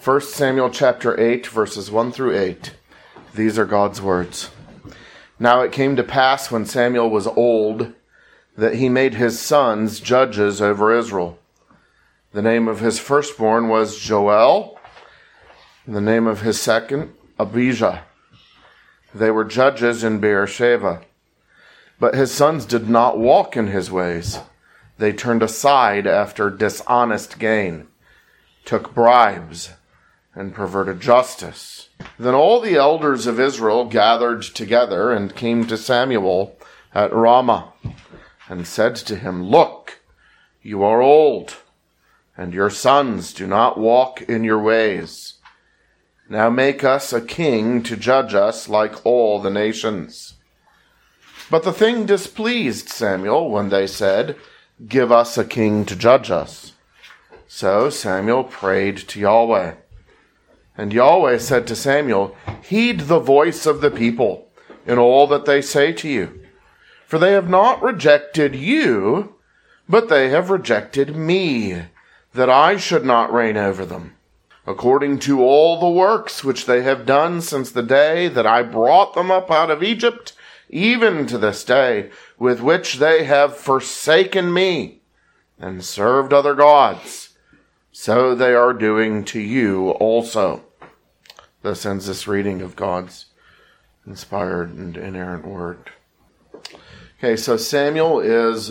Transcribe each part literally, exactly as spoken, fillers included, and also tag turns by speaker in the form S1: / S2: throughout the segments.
S1: First Samuel chapter eight, verses one through eight. These are God's words. Now it came to pass when Samuel was old that he made his sons judges over Israel. The name of his firstborn was Joel, and the name of his second, Abijah. They were judges in Beersheba. But his sons did not walk in his ways. They turned aside after dishonest gain, took bribes, and perverted justice. Then all the elders of Israel gathered together and came to Samuel at Ramah and said to him, Look, you are old, and your sons do not walk in your ways. Now make us a king to judge us like all the nations. But the thing displeased Samuel when they said, Give us a king to judge us. So Samuel prayed to Yahweh. And Yahweh said to Samuel, Heed the voice of the people in all that they say to you. For they have not rejected you, but they have rejected me, that I should not reign over them. According to all the works which they have done since the day that I brought them up out of Egypt, even to this day, with which they have forsaken me and served other gods, so they are doing to you also. Thus ends this reading of God's inspired and inerrant word. Okay, so Samuel is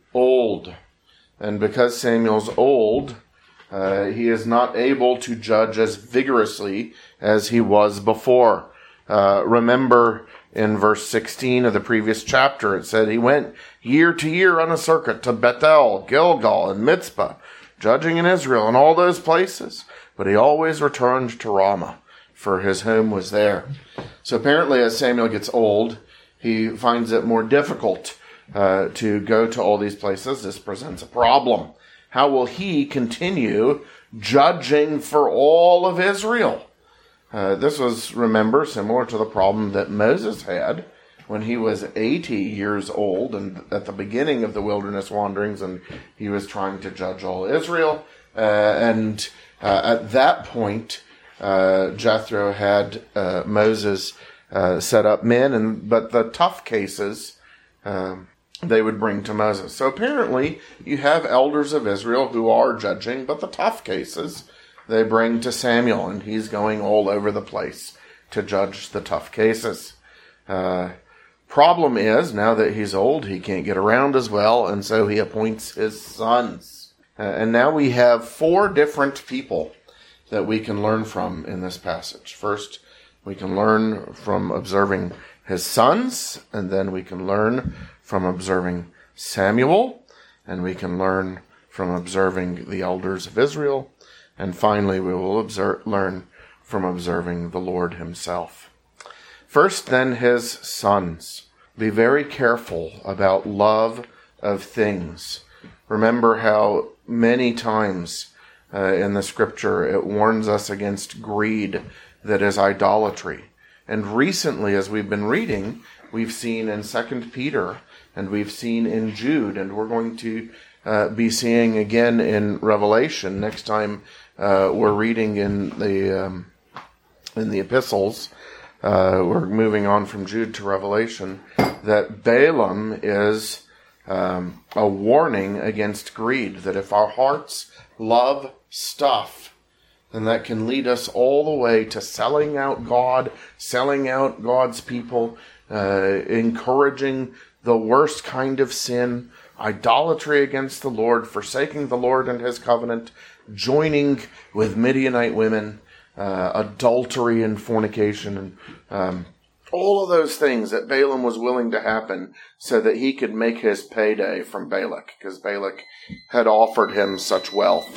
S1: old. And because Samuel's old, uh, he is not able to judge as vigorously as he was before. Uh, remember in verse sixteen of the previous chapter, it said he went year to year on a circuit to Bethel, Gilgal, and Mitzpah, judging in Israel and all those places. But he always returned to Ramah, for his home was there. So apparently as Samuel gets old, he finds it more difficult uh, to go to all these places. This presents a problem. How will he continue judging for all of Israel? Uh, this was, remember, similar to the problem that Moses had when he was eighty years old and at the beginning of the wilderness wanderings, and he was trying to judge all Israel. Uh, and uh, at that point, uh, Jethro had uh, Moses uh, set up men, and but the tough cases uh, they would bring to Moses. So apparently, you have elders of Israel who are judging, but the tough cases they bring to Samuel, and he's going all over the place to judge the tough cases. Uh, problem is, now that he's old, he can't get around as well, and so he appoints his sons. Uh, and now we have four different people that we can learn from in this passage. First, we can learn from observing his sons, and then we can learn from observing Samuel, and we can learn from observing the elders of Israel. And finally, we will observe, learn from observing the Lord himself. First, then, his sons. Be very careful about love of things. Remember how many times uh, in the scripture it warns us against greed that is idolatry. And recently, as we've been reading, we've seen in Second Peter and we've seen in Jude, and we're going to uh, be seeing again in Revelation next time. Uh, we're reading in the um, in the epistles. Uh, we're moving on from Jude to Revelation. That Balaam is um, a warning against greed. That if our hearts love stuff, then that can lead us all the way to selling out God, selling out God's people, uh, encouraging the worst kind of sin, idolatry against the Lord, forsaking the Lord and his covenant, joining with Midianite women, uh, adultery and fornication, and um, all of those things that Balaam was willing to happen so that he could make his payday from Balak, because Balak had offered him such wealth.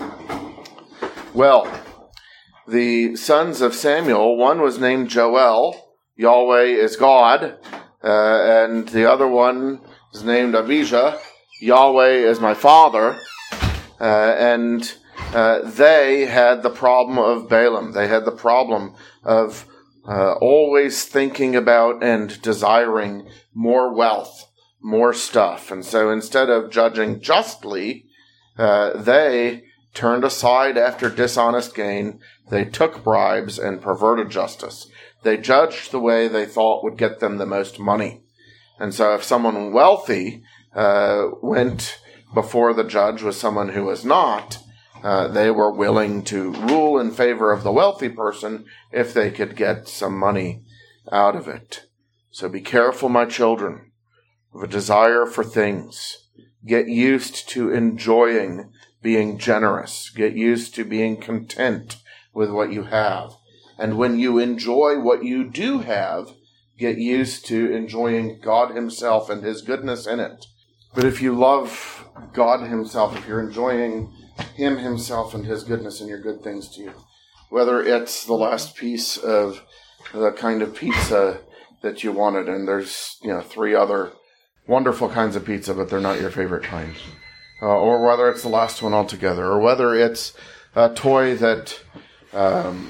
S1: Well, the sons of Samuel, one was named Joel, Yahweh is God, uh, and the other one is named Abijah, Yahweh is my father. Uh, and uh, they had the problem of Balaam. They had the problem of uh, always thinking about and desiring more wealth, more stuff. And so instead of judging justly, uh, they turned aside after dishonest gain. They took bribes and perverted justice. They judged the way they thought would get them the most money. And so if someone wealthy uh, went before the judge with someone who was not, uh, they were willing to rule in favor of the wealthy person if they could get some money out of it. So be careful, my children, of a desire for things. Get used to enjoying being generous. Get used to being content with what you have. And when you enjoy what you do have, get used to enjoying God himself and his goodness in it. But if you love God himself, if you're enjoying him himself and his goodness and your good things to you, whether it's the last piece of the kind of pizza that you wanted, and there's, you know, three other wonderful kinds of pizza, but they're not your favorite kind, uh, or whether it's the last one altogether, or whether it's a toy that, um,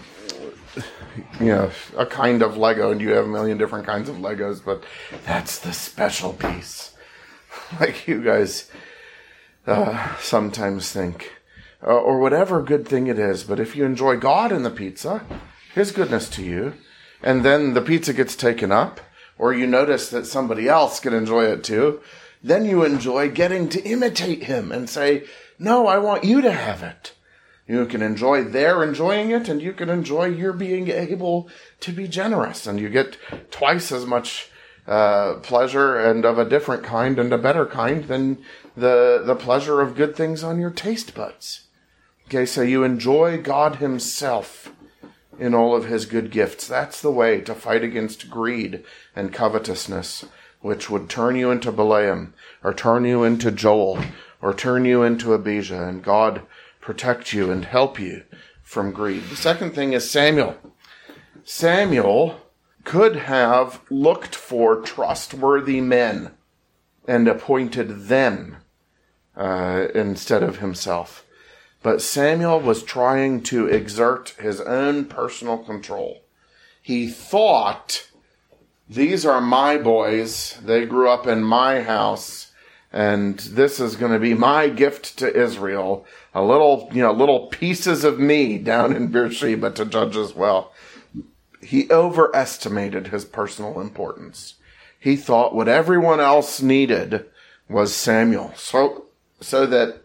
S1: you know, a kind of Lego, and you have a million different kinds of Legos, but that's the special piece. Like you guys uh, sometimes think, uh, or whatever good thing it is. But if you enjoy God in the pizza, his goodness to you, and then the pizza gets taken up, or you notice that somebody else can enjoy it too, then you enjoy getting to imitate him and say, no, I want you to have it. You can enjoy their enjoying it, and you can enjoy your being able to be generous, and you get twice as much uh, pleasure, and of a different kind and a better kind, than the, the pleasure of good things on your taste buds. Okay, so you enjoy God himself in all of his good gifts. That's the way to fight against greed and covetousness, which would turn you into Balaam, or turn you into Joel, or turn you into Abijah, and God protect you and help you from greed. The second thing is Samuel. Samuel could have looked for trustworthy men and appointed them uh, instead of himself. But Samuel was trying to exert his own personal control. He thought, these are my boys, they grew up in my house, and this is going to be my gift to Israel. A little, you know, little pieces of me down in Beersheba to judge as well. He overestimated his personal importance. He thought what everyone else needed was Samuel. So, so that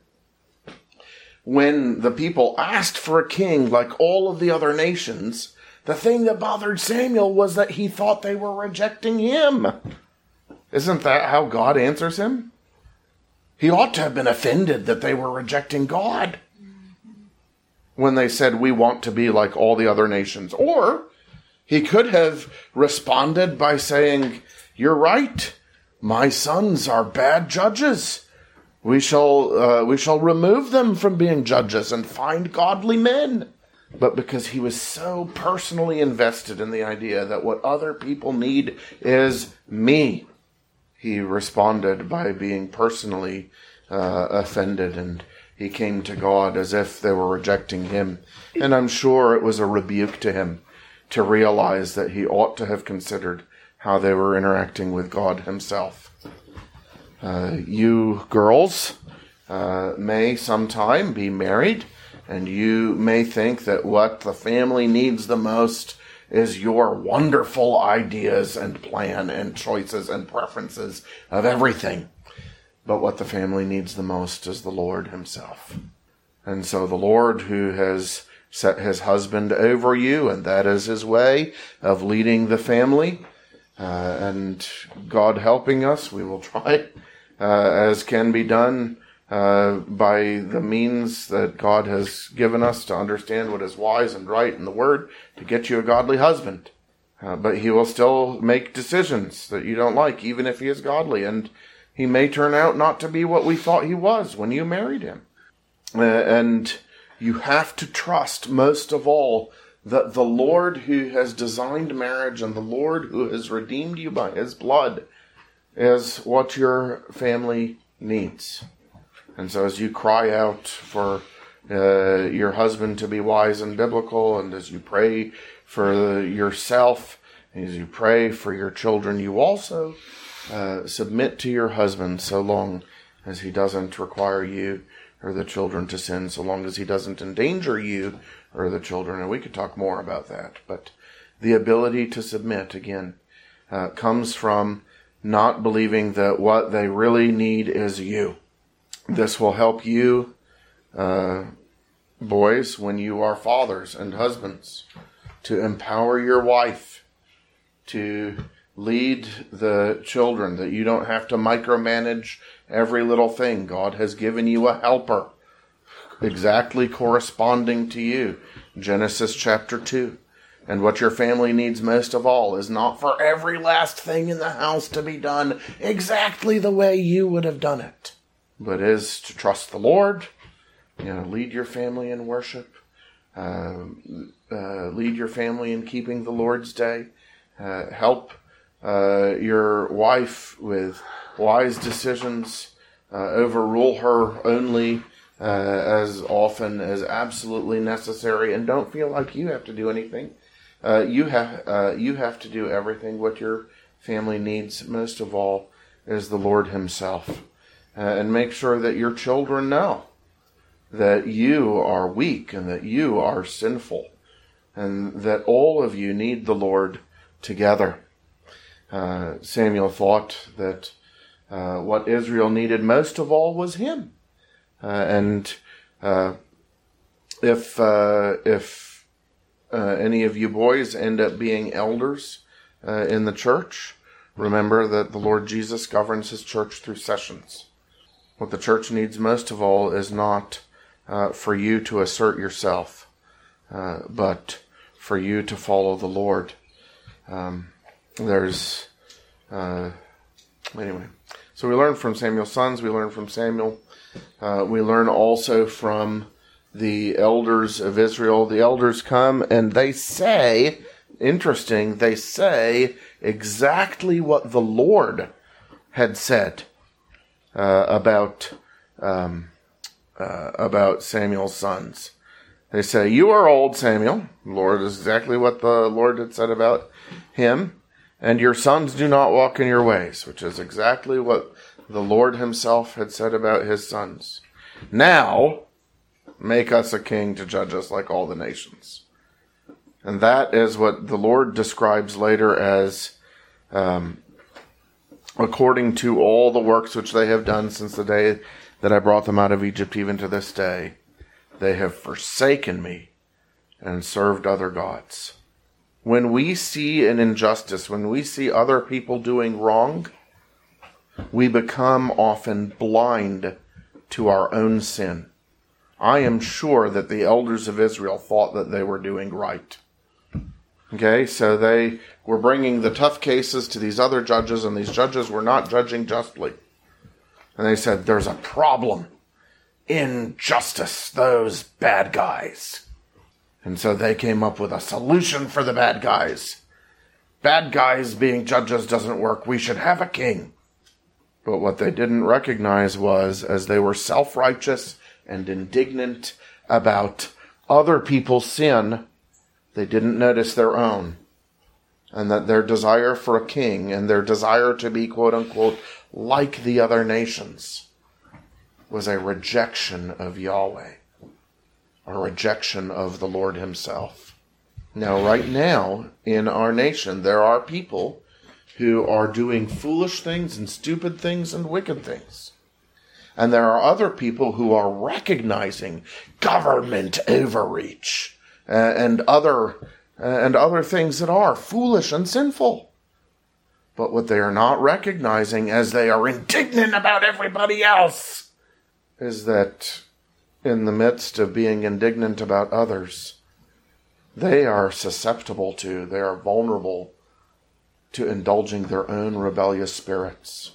S1: when the people asked for a king like all of the other nations, the thing that bothered Samuel was that he thought they were rejecting him. Isn't that how God answers him? He ought to have been offended that they were rejecting God when they said, we want to be like all the other nations. Or he could have responded by saying, you're right, my sons are bad judges. We shall, uh, we shall remove them from being judges and find godly men. But because he was so personally invested in the idea that what other people need is me, he responded by being personally uh, offended, and he came to God as if they were rejecting him. And I'm sure it was a rebuke to him to realize that he ought to have considered how they were interacting with God himself. Uh, you girls uh, may sometime be married, and you may think that what the family needs the most is your wonderful ideas and plan and choices and preferences of everything. But what the family needs the most is the Lord himself. And so the Lord, who has set his husband over you, and that is his way of leading the family, uh, and God helping us, we will try uh, as can be done Uh, by the means that God has given us to understand what is wise and right in the Word, to get you a godly husband. Uh, but he will still make decisions that you don't like, even if he is godly. And he may turn out not to be what we thought he was when you married him. Uh, and you have to trust, most of all, that the Lord who has designed marriage and the Lord who has redeemed you by his blood is what your family needs. And so as you cry out for uh, your husband to be wise and biblical, and as you pray for yourself, as you pray for your children, you also uh, submit to your husband so long as he doesn't require you or the children to sin, so long as he doesn't endanger you or the children. And we could talk more about that. But the ability to submit, again, uh, comes from not believing that what they really need is you. This will help you, uh, boys, when you are fathers and husbands, to empower your wife to lead the children, that you don't have to micromanage every little thing. God has given you a helper exactly corresponding to you. Genesis chapter two. And what your family needs most of all is not for every last thing in the house to be done exactly the way you would have done it, but is to trust the Lord, you know, lead your family in worship, uh, uh, lead your family in keeping the Lord's day, uh, help uh, your wife with wise decisions, uh, overrule her only uh, as often as absolutely necessary, and don't feel like you have to do anything. Uh, you have uh, you have to do everything. What your family needs most of all is the Lord himself. Uh, and make sure that your children know that you are weak and that you are sinful and that all of you need the Lord together. Uh, Samuel thought that uh, what Israel needed most of all was him. Uh, and uh, if uh, if Uh, any of you boys end up being elders uh, in the church, remember that the Lord Jesus governs his church through sessions. What the church needs most of all is not uh, for you to assert yourself, uh, but for you to follow the Lord. Um, there's, uh, anyway. So we learn from Samuel's sons, we learn from Samuel. Uh, we learn also from the elders of Israel. The elders come and they say, interesting, they say exactly what the Lord had said uh, about um, uh, about Samuel's sons. They say, "You are old, Samuel." The Lord is exactly what the Lord had said about him. "And your sons do not walk in your ways," which is exactly what the Lord himself had said about his sons. "Now, make us a king to judge us like all the nations." And that is what the Lord describes later as, um, according to all the works which they have done since the day that I brought them out of Egypt, even to this day, they have forsaken me and served other gods. When we see an injustice, when we see other people doing wrong, we become often blind to our own sin. I am sure that the elders of Israel thought that they were doing right. Okay, so they were bringing the tough cases to these other judges, and these judges were not judging justly. And they said, "There's a problem. Injustice, those bad guys." And so they came up with a solution for the bad guys. Bad guys being judges doesn't work. We should have a king. But what they didn't recognize was, as they were self-righteous and indignant about other people's sin, they didn't notice their own. And that their desire for a king and their desire to be, quote unquote, like the other nations was a rejection of Yahweh, a rejection of the Lord himself. Now, right now, in our nation, there are people who are doing foolish things and stupid things and wicked things. And there are other people who are recognizing government overreach uh, and other uh, and other things that are foolish and sinful. But what they are not recognizing, as they are indignant about everybody else, is that in the midst of being indignant about others, they are susceptible to, they are vulnerable to indulging their own rebellious spirits.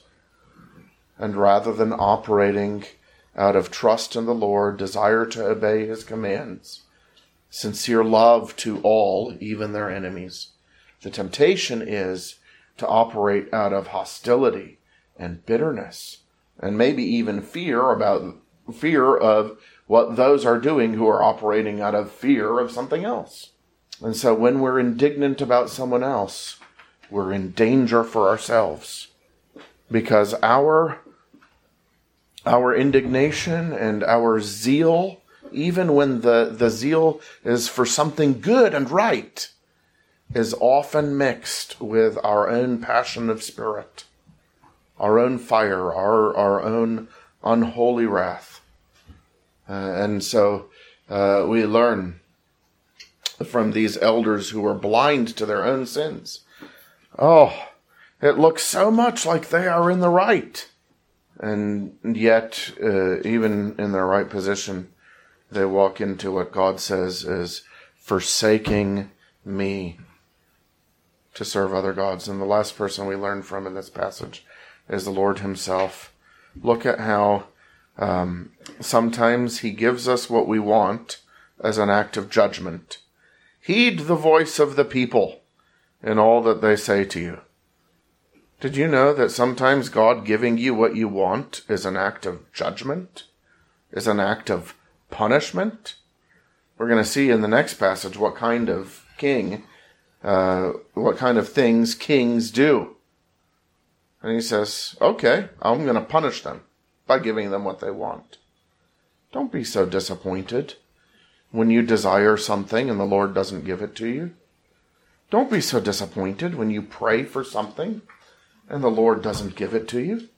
S1: And rather than operating out of trust in the Lord, desire to obey his commands, sincere love to all, even their enemies, the temptation is to operate out of hostility and bitterness, and maybe even fear about fear of what those are doing who are operating out of fear of something else. And so when we're indignant about someone else, we're in danger for ourselves, because our our indignation and our zeal, even when the, the zeal is for something good and right, is often mixed with our own passion of spirit, our own fire, our, our own unholy wrath. Uh, and so uh, we learn from these elders who were blind to their own sins. Oh, it looks so much like they are in the right. And yet, uh, even in their right position, they walk into what God says is forsaking me to serve other gods. And the last person we learn from in this passage is the Lord himself. Look at how um, sometimes he gives us what we want as an act of judgment. Heed the voice of the people in all that they say to you. Did you know that sometimes God giving you what you want is an act of judgment, is an act of punishment? We're going to see in the next passage what kind of king, uh, what kind of things kings do. And he says, okay, I'm going to punish them by giving them what they want. Don't be so disappointed when you desire something and the Lord doesn't give it to you. Don't be so disappointed when you pray for something and the Lord doesn't give it to you.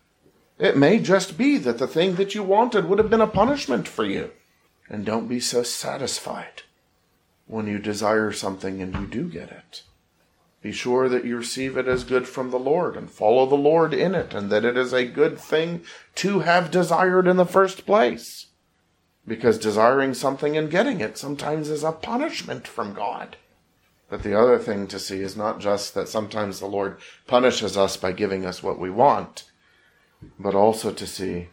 S1: It may just be that the thing that you wanted would have been a punishment for you. And don't be so satisfied when you desire something and you do get it. Be sure that you receive it as good from the Lord and follow the Lord in it, and that it is a good thing to have desired in the first place. Because desiring something and getting it sometimes is a punishment from God. But the other thing to see is not just that sometimes the Lord punishes us by giving us what we want, but also to see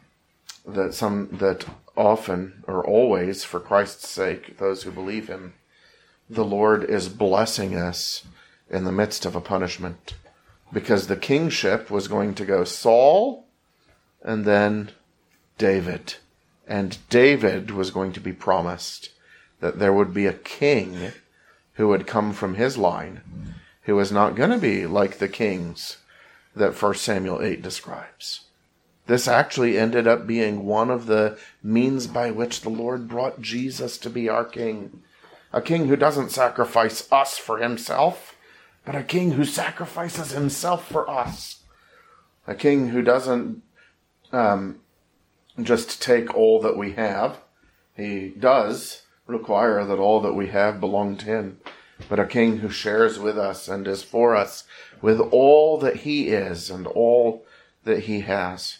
S1: that some that often or always, for Christ's sake, those who believe him, the Lord is blessing us in the midst of a punishment. Because the kingship was going to go Saul and then David. And David was going to be promised that there would be a king who would come from his line, who is not going to be like the kings that First Samuel eight describes. This actually ended up being one of the means by which the Lord brought Jesus to be our king. A king who doesn't sacrifice us for himself, but a king who sacrifices himself for us. A king who doesn't um, just take all that we have. He does require that all that we have belong to him, but a king who shares with us and is for us with all that he is and all that he has.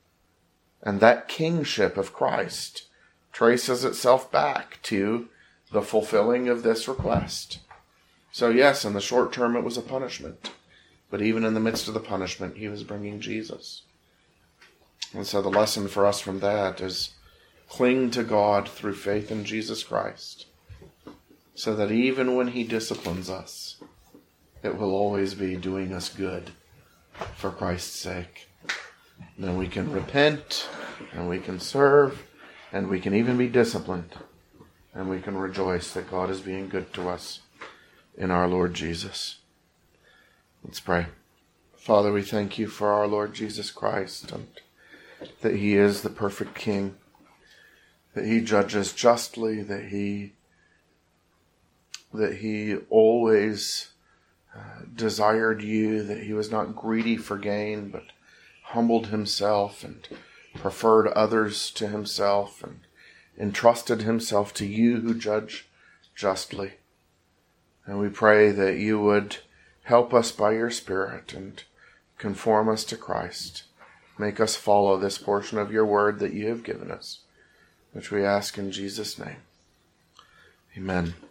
S1: And that kingship of Christ traces itself back to the fulfilling of this request. So yes, in the short term it was a punishment, but even in the midst of the punishment, he was bringing Jesus. And so the lesson for us from that is cling to God through faith in Jesus Christ, so that even when he disciplines us, it will always be doing us good for Christ's sake. Then we can repent, and we can serve, and we can even be disciplined, and we can rejoice that God is being good to us in our Lord Jesus. Let's pray. Father, we thank you for our Lord Jesus Christ, and that he is the perfect King, that he judges justly, that he that he always uh, desired you, that he was not greedy for gain, but humbled himself and preferred others to himself and entrusted himself to you who judge justly. And we pray that you would help us by your Spirit and conform us to Christ. Make us follow this portion of your word that you have given us, which we ask in Jesus' name. Amen.